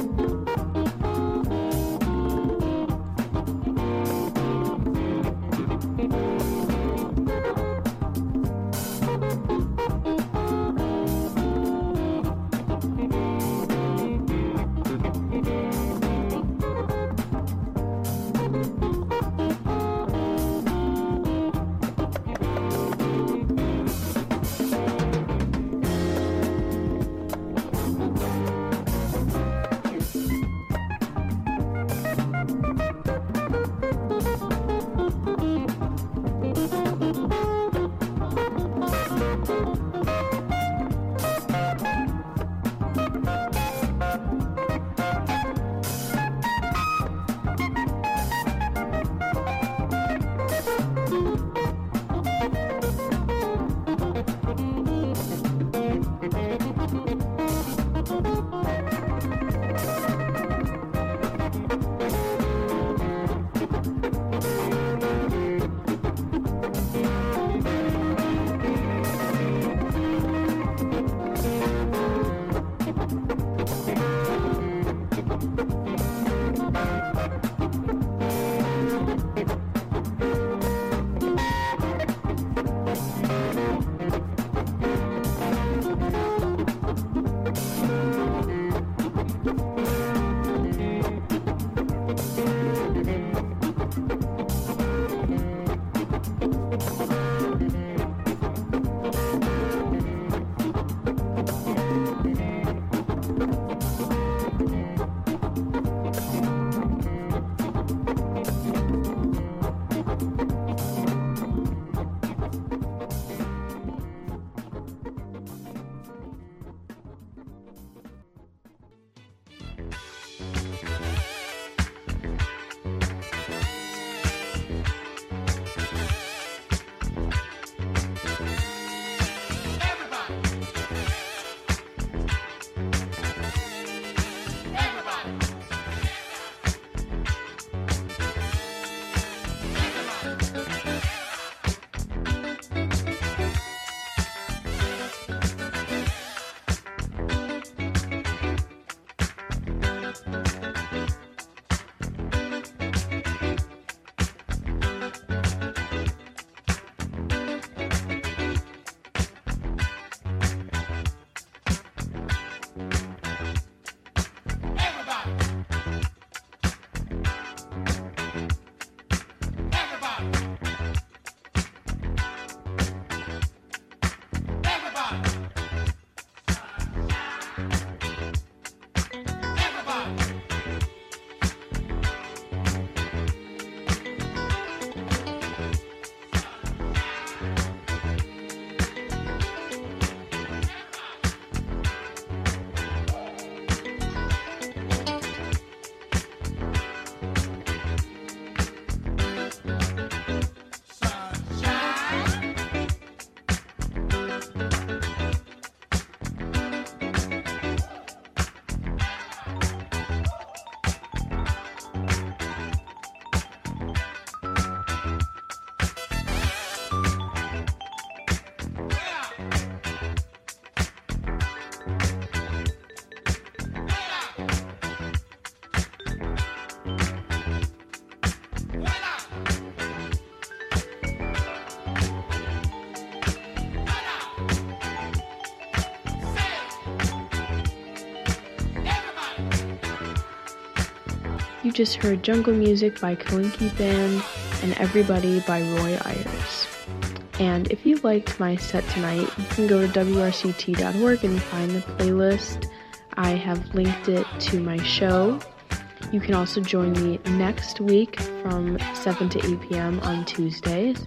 You just heard Jungle Music by Kalinke Band and Everybody by Roy Ayers. And if you liked my set tonight, you can go to wrct.org and find the playlist. I have linked it to my show. You can also join me next week from 7 to 8 p.m. on Tuesdays.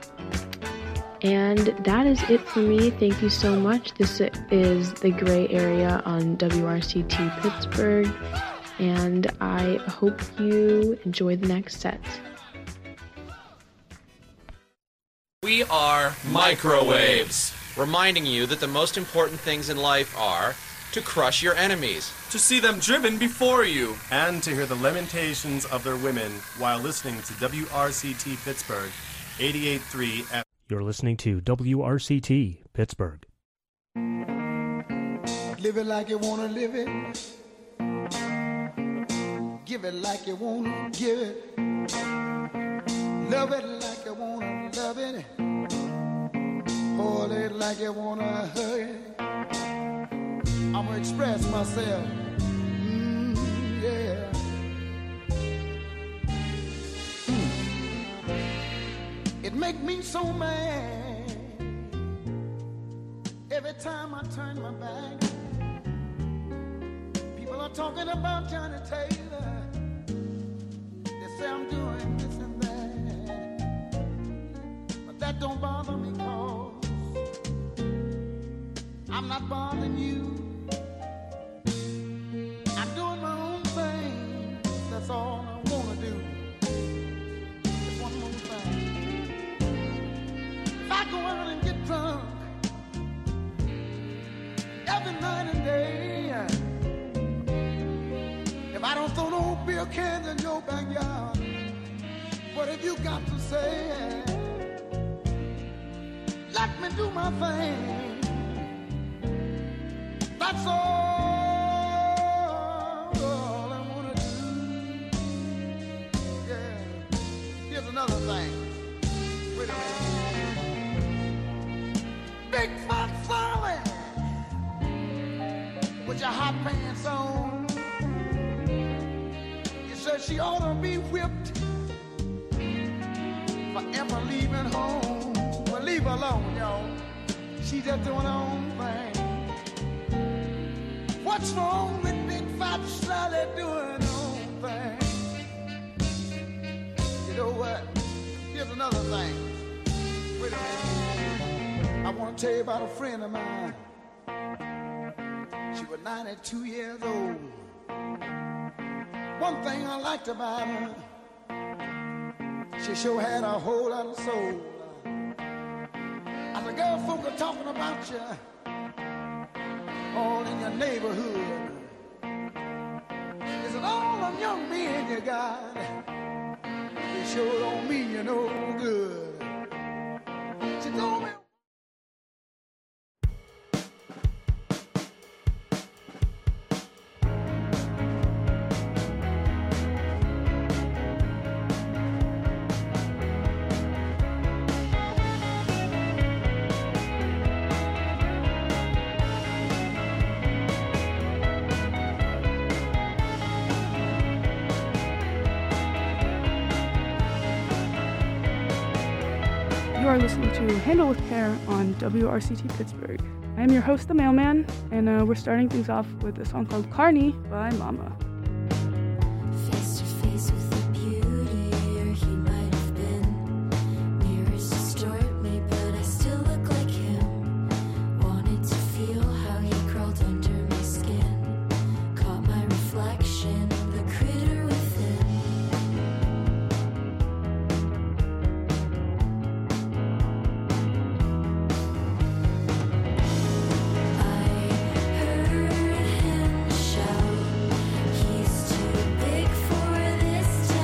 And that is it for me. Thank you so much. This is The Gray Area on WRCT Pittsburgh. And I hope you enjoy the next set. We are Microwaves, reminding you that the most important things in life are to crush your enemies, to see them driven before you, and to hear the lamentations of their women while listening to WRCT Pittsburgh 88.3 FM. You're listening to WRCT Pittsburgh. Live it like you want to live it. Give it like you wanna give it. Love it like you wanna love it. Hold it like you wanna hug it. I'm gonna express myself. Yeah. It make me so mad every time I turn my back. People are talking about Johnny Taylor. They say I'm doing this and that, but that don't bother me 'cause I'm not bothering you. I'm doing my own thing. That's all I wanna do. Just one more thing. If I go out and get drunk every night and day, if I don't throw no beer cans in your backyard, what have you got to say? Let me do my thing. That's all I wanna do. Yeah. Here's another thing. Wait a minute. Big fat Sally with your hot pants on. You said she ought to be whipped for ever leaving home. Well, leave her alone, y'all. She just doing her own thing. What's wrong with Big Fat Sally doing her own thing? You know what? Here's another thing. Wait a minute. I want to tell you about a friend of mine. She was 92 years old. One thing I liked about her, she sure had a whole lot of soul. As a girl, folk are talking about you all in your neighborhood. Is it all them young men you got? They sure don't mean you no good. She told me. You are listening to Handle with Care on WRCT Pittsburgh. I am your host, The Mailman, and we're starting things off with a song called Carney by Mama. Face to face with the beauty, or he might have been. Mirrors distort me, but I still look like him. Wanted to feel how he crawled under my skin. Caught my reflection, the critter within. Heard him shout, he's too big for this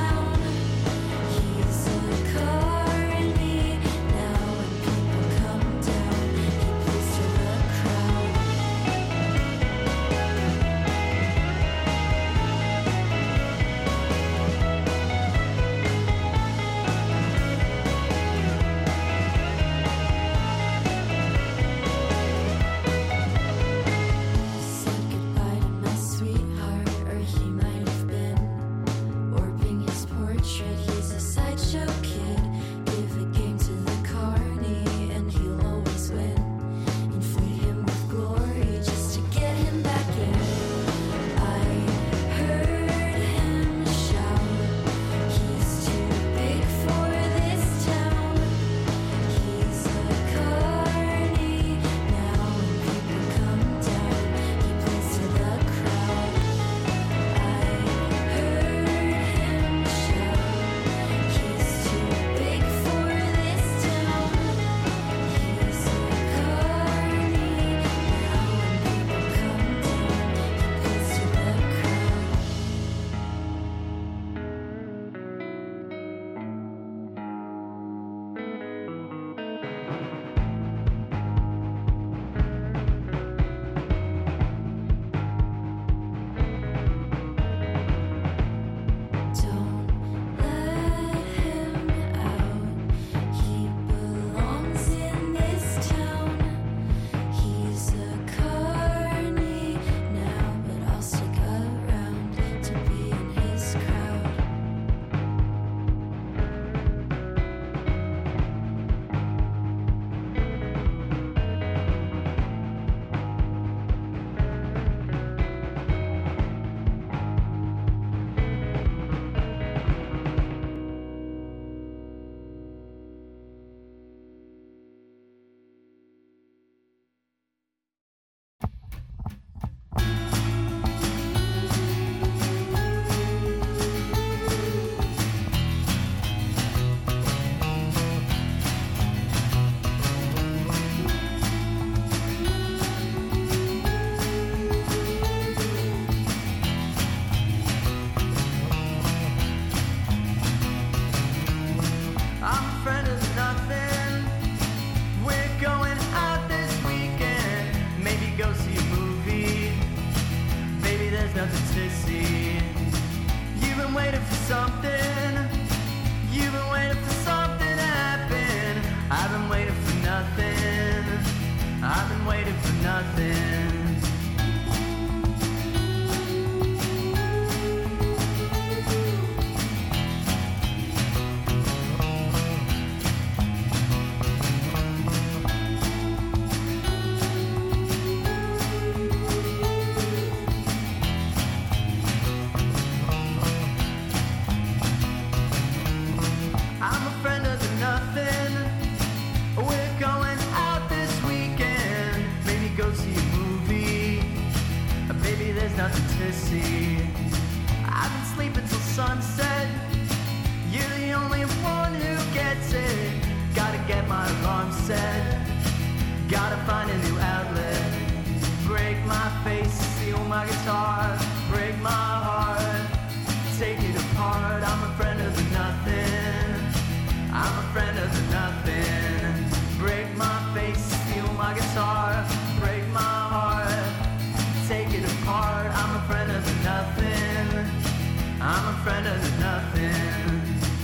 guitar, break my heart, take it apart. I'm a friend of the nothing. I'm a friend of the nothing. Break my face, steal my guitar, break my heart, take it apart. I'm a friend of the nothing. I'm a friend of the nothing.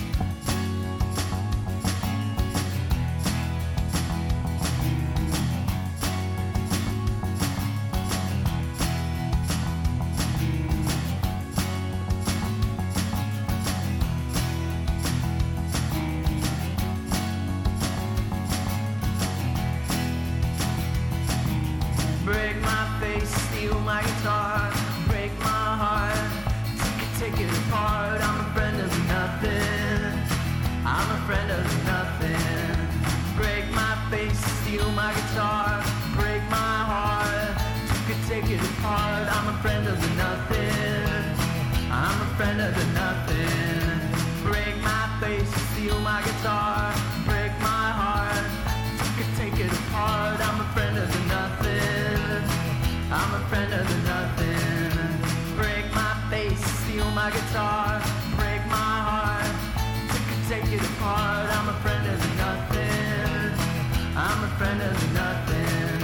Break my face, steal my guitar, break my heart, take it apart. I'm a friend of nothing. I'm a friend of nothing. Break my face, steal my guitar, break my heart, take it apart. I'm a friend of nothing. I'm a friend of nothing. Break my face, steal my guitar, break my heart, take it apart. I'm a friend of nothing. I'm a friend of nothing. Break my face, steal my guitar, break my heart, take it apart. I'm a friend of nothing. I'm a friend of nothing.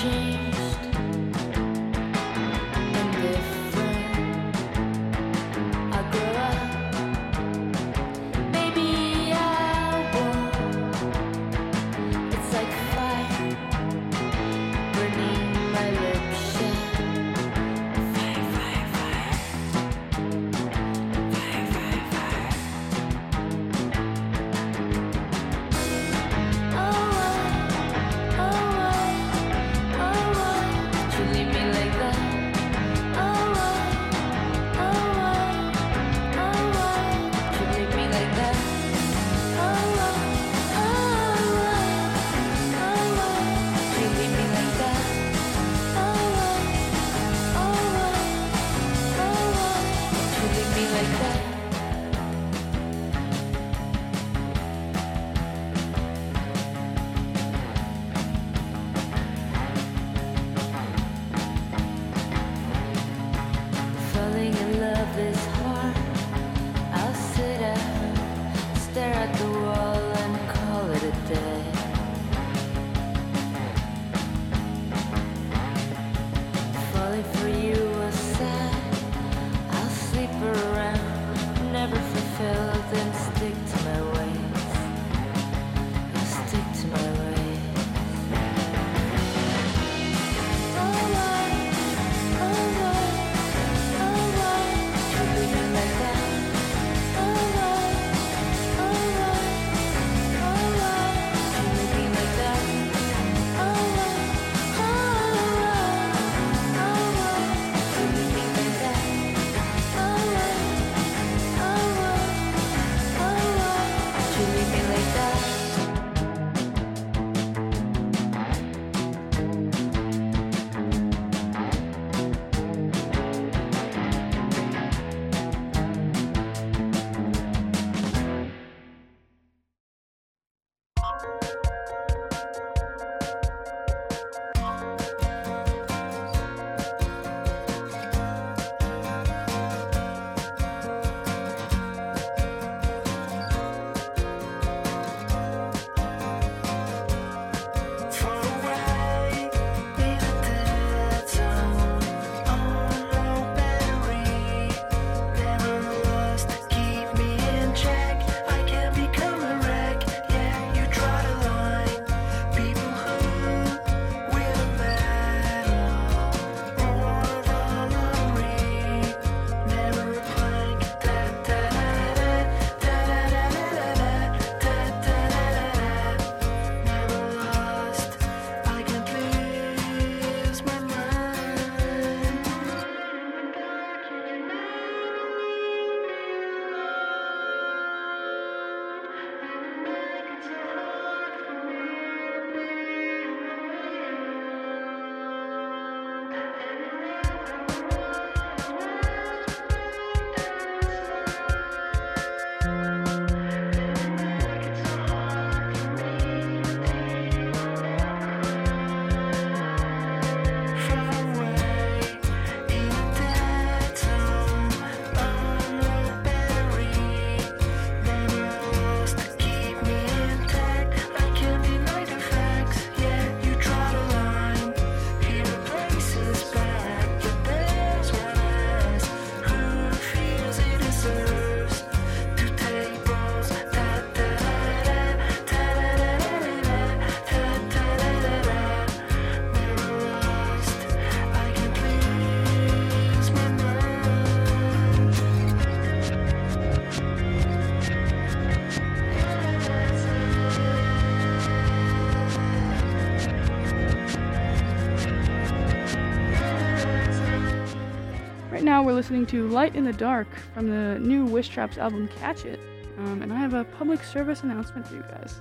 Right now we're listening to Light in the Dark from the new Wish Traps album Catch It, and I have a public service announcement for you guys.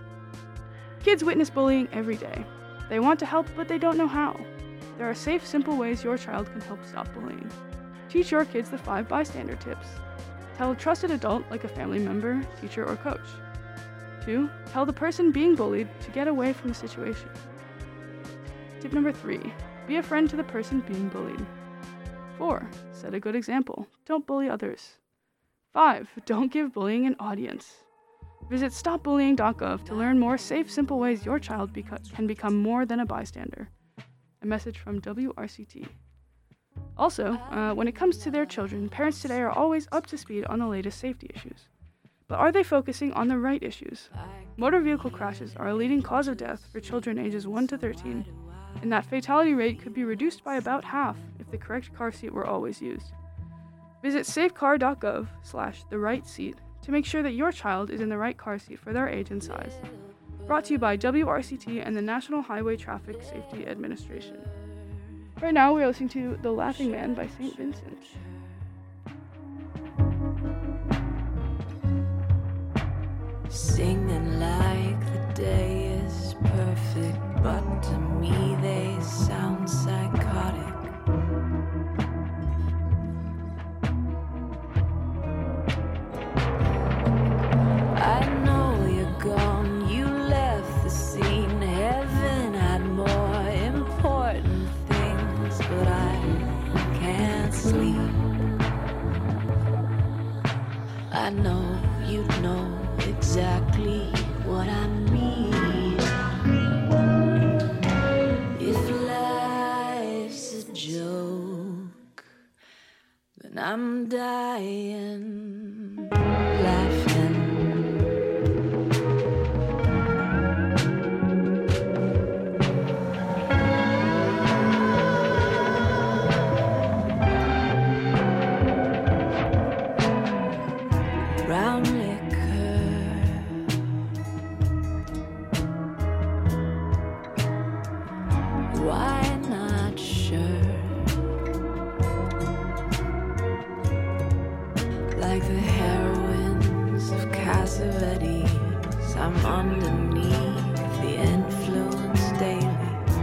Kids witness bullying every day. They want to help, but they don't know how. There are safe, simple ways your child can help stop bullying. Teach your kids the 5 bystander tips. Tell a trusted adult like a family member, teacher, or coach. 2. Tell the person being bullied to get away from the situation. Tip number 3. Be a friend to the person being bullied. 4. Set a good example. Don't bully others. 5. Don't give bullying an audience. Visit stopbullying.gov to learn more safe, simple ways your child can become more than a bystander. A message from WRCT. Also, when it comes to their children, parents today are always up to speed on the latest safety issues. But are they focusing on the right issues? Motor vehicle crashes are a leading cause of death for children ages 1 to 13, and that fatality rate could be reduced by about half if the correct car seat were always used. Visit safecar.gov/therightseat to make sure that your child is in the right car seat for their age and size. Brought to you by WRCT and the National Highway Traffic Safety Administration. Right now, we're listening to The Laughing Man by St. Vincent. Singing like the day is perfect, but to me they sound psychotic. I know you're gone, you left the scene. Heaven had more important things, but I can't sleep. I know you know exactly what I mean. If life's a joke, then I'm dying laughing. Brown why not sure? Like the heroines of Cassavetes, I'm underneath the influence daily.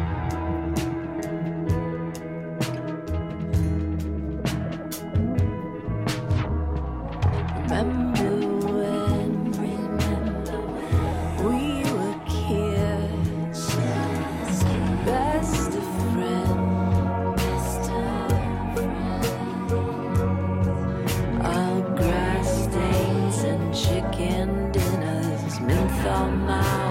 Remember when we were kids, best of friends, our grass stains and chicken dinners, menthol mouth.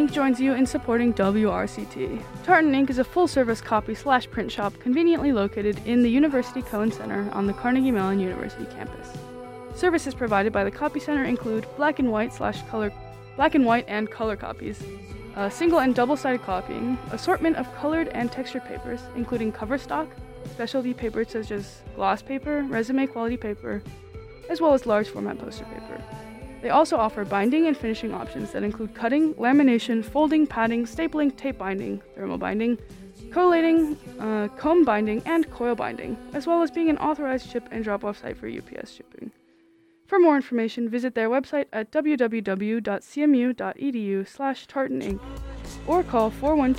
Inc. joins you in supporting WRCT. Tartan Inc. is a full-service copy/print shop conveniently located in the University Cohen Center on the Carnegie Mellon University campus. Services provided by the Copy Center include black and white and color copies, single and double-sided copying, assortment of colored and textured papers, including cover stock, specialty papers such as gloss paper, resume quality paper, as well as large format poster paper. They also offer binding and finishing options that include cutting, lamination, folding, padding, stapling, tape binding, thermal binding, collating, comb binding, and coil binding, as well as being an authorized ship and drop-off site for UPS shipping. For more information, visit their website at www.cmu.edu/tartaninc or call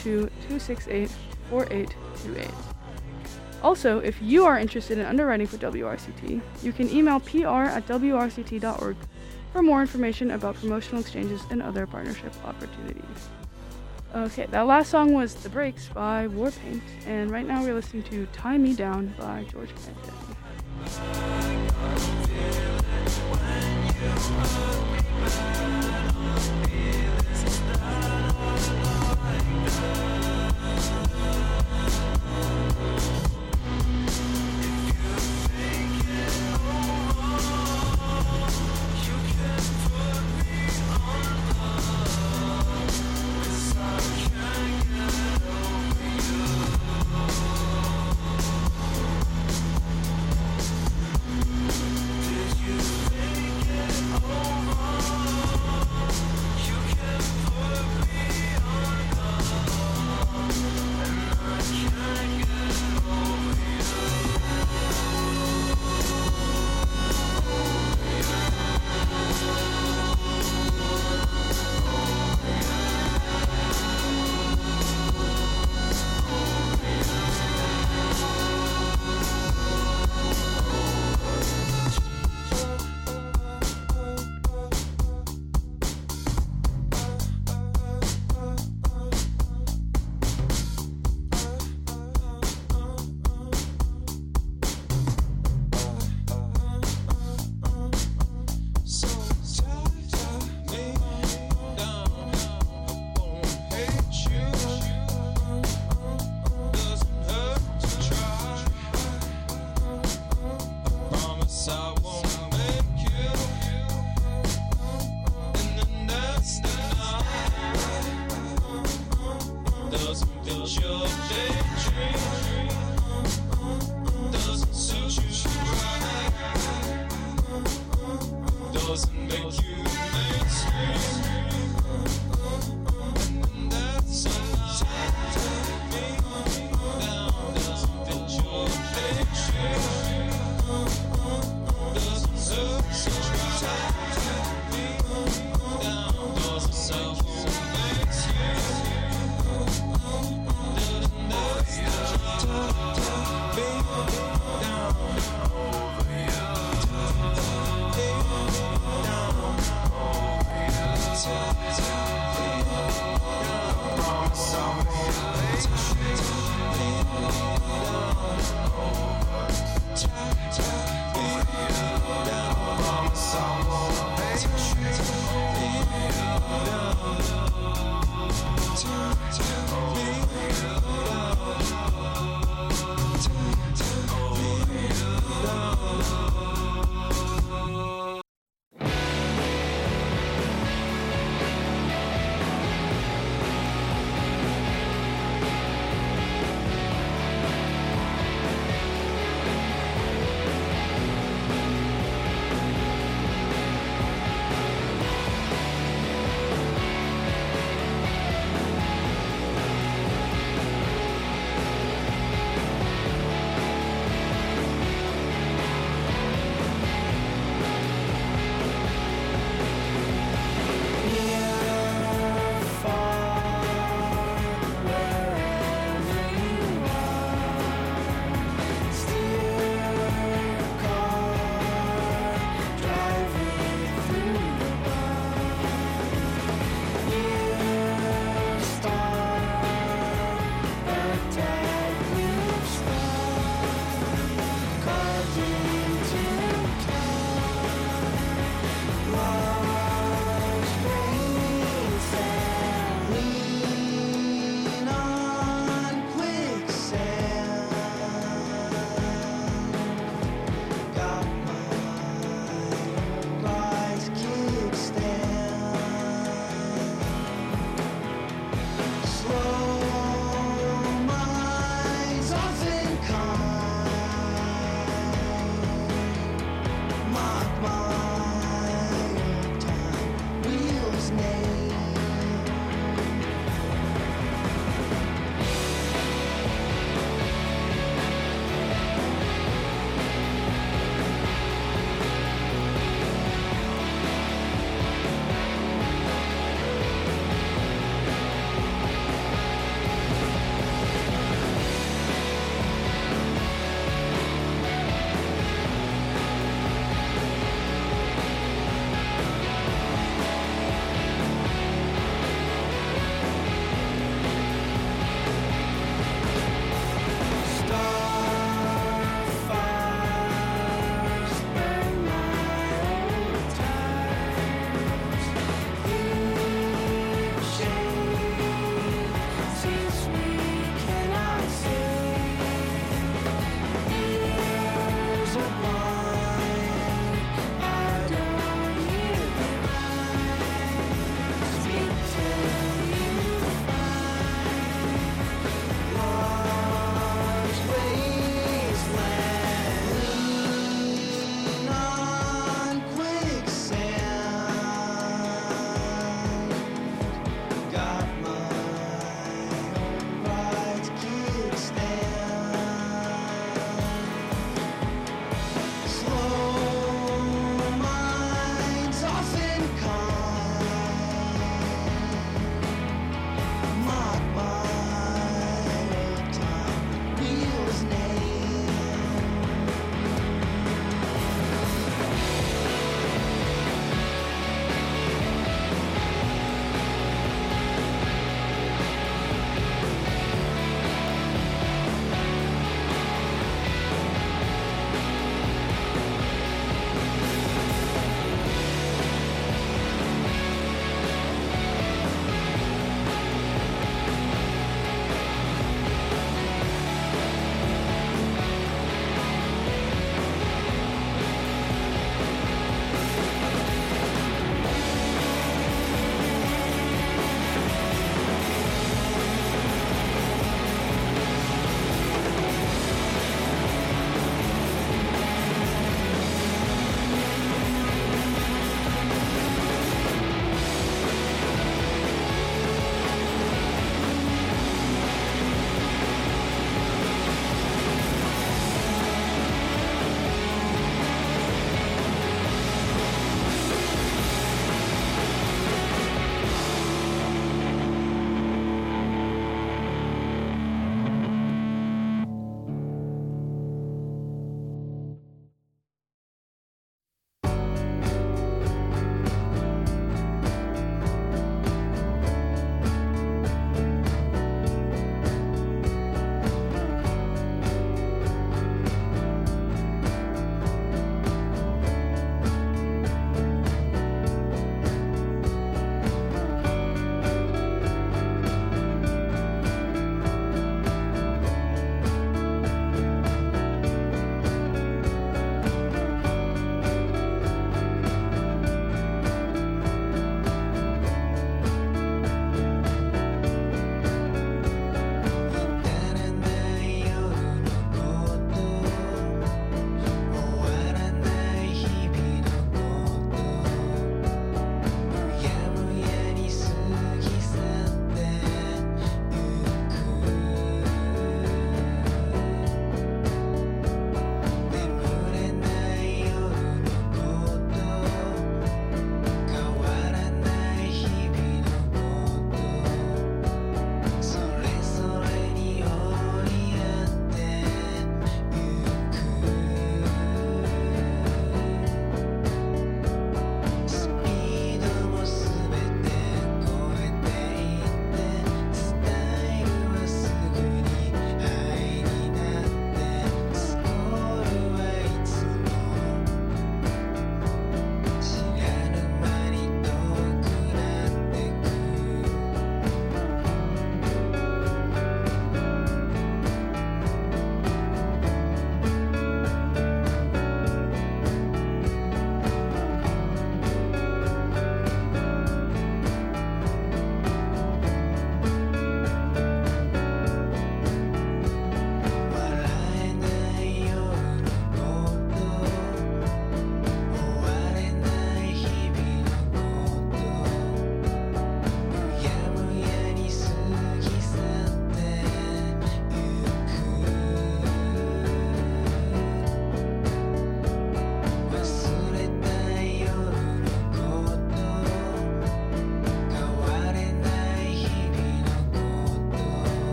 412-268-4828. Also, if you are interested in underwriting for WRCT, you can email pr@wrct.org for more information about promotional exchanges and other partnership opportunities. Okay, that last song was The Breaks by Warpaint, and right now we're listening to Tie Me Down by George Clinton.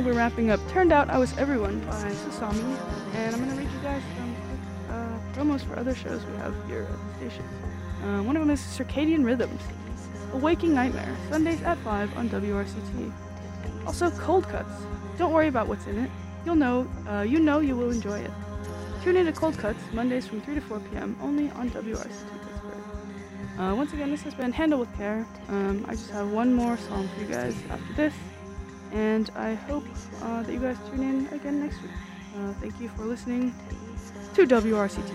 we're wrapping up Turned Out I Was Everyone by Sasami, and I'm going to read you guys some promos for other shows we have here at the station. One of them is Circadian Rhythms, A Waking Nightmare, Sundays at 5 on WRCT. Also Cold Cuts. Don't worry about what's in it. You know you will enjoy it. Tune in to Cold Cuts, Mondays from 3 to 4 p.m. only on WRCT Pittsburgh. Once again, this has been Handle with Care. I just have one more song for you guys after this, and I hope that you guys tune in again next week. Thank you for listening to WRCT.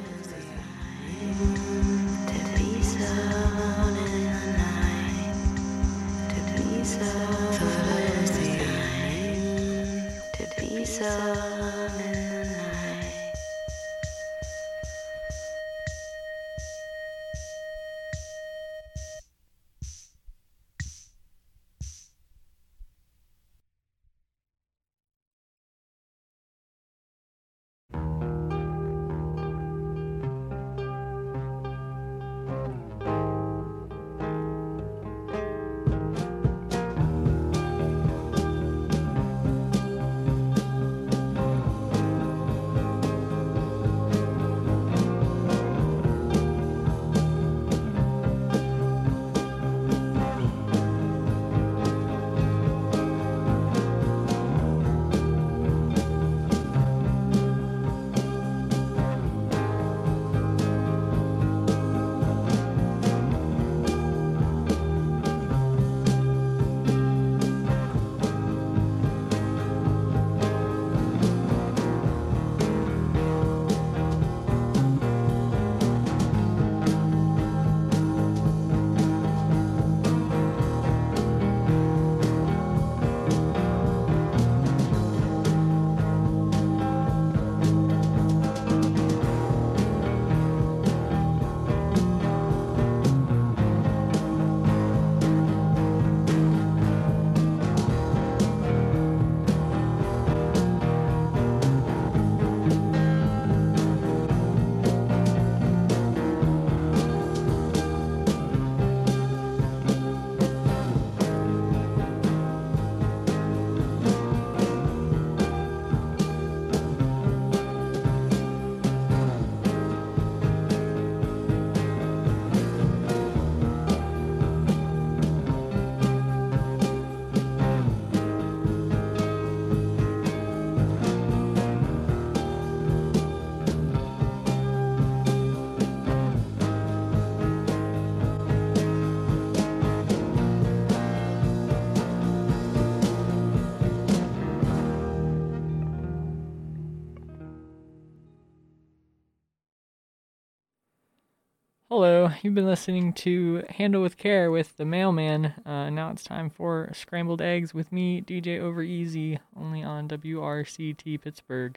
Hello, you've been listening to Handle with Care with the Mailman. Now it's time for Scrambled Eggs with me, DJ Over Easy, only on WRCT Pittsburgh.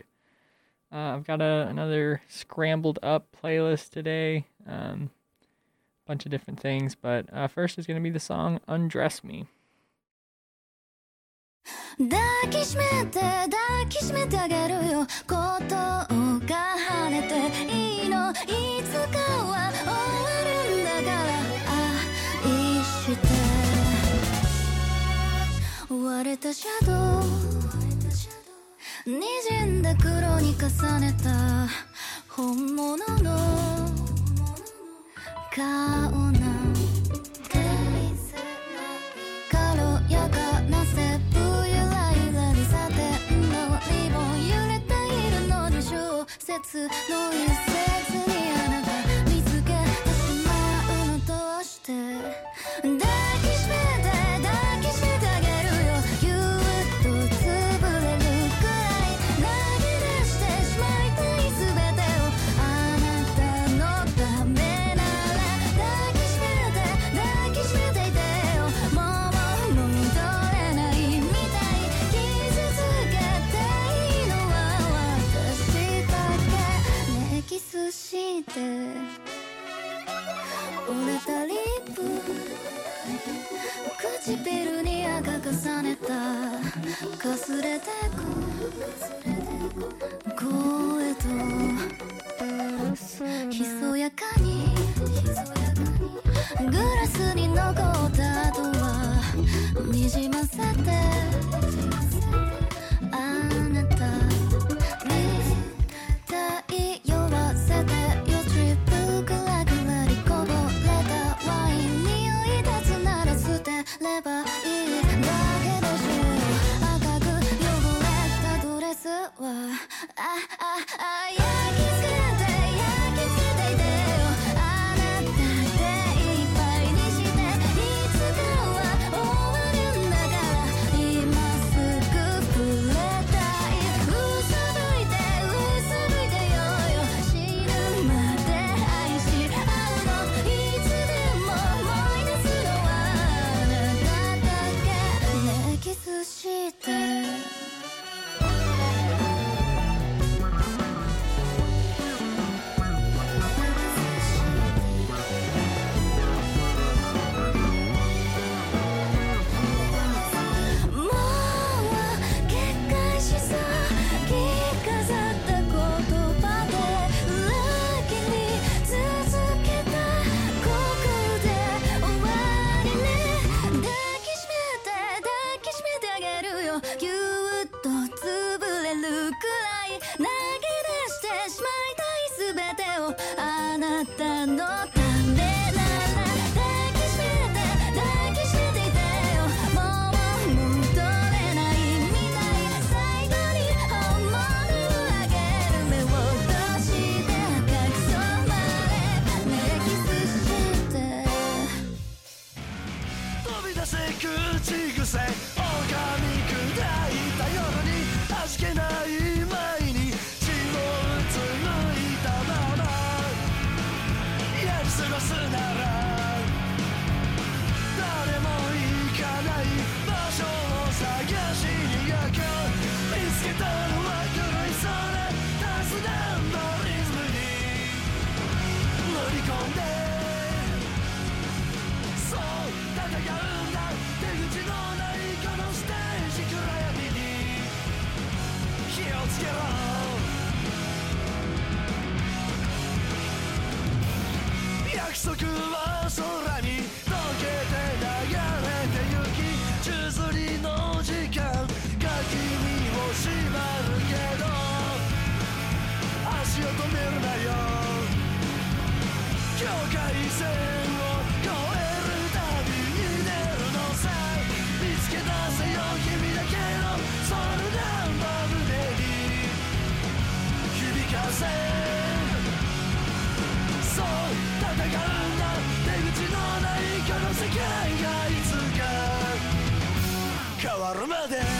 I've got another scrambled up playlist today, bunch of different things, but first is going to be the song Undress Me. 抱きしめてあげるよ鼓動が跳ねていいのいつかは終わるんだから愛して割れたシャドウ滲んだ黒に重ねた本物の顔なんて軽やかなセブ説の一節にあなた見つけてしまうのどうして抱きしめてあげるよぎゅっと潰れるくらい投げ出してしまいたいすべてをあなたのためなら抱きしめていてよもう戻れないみたい傷つけていいのは私キスして折れたリップ唇に赤重ねたかすれてく声とひそやかにグラスに残った後はにじませて束は空に溶けて流れてゆき宙吊りの時間が君を縛るけど足を止めるなよ境界線を越えるたびに出るのさ見つけ出せよ君だけのソウルナンバー胸に響かせそう戦うんだ出口のないこの世界がいつか変わるまで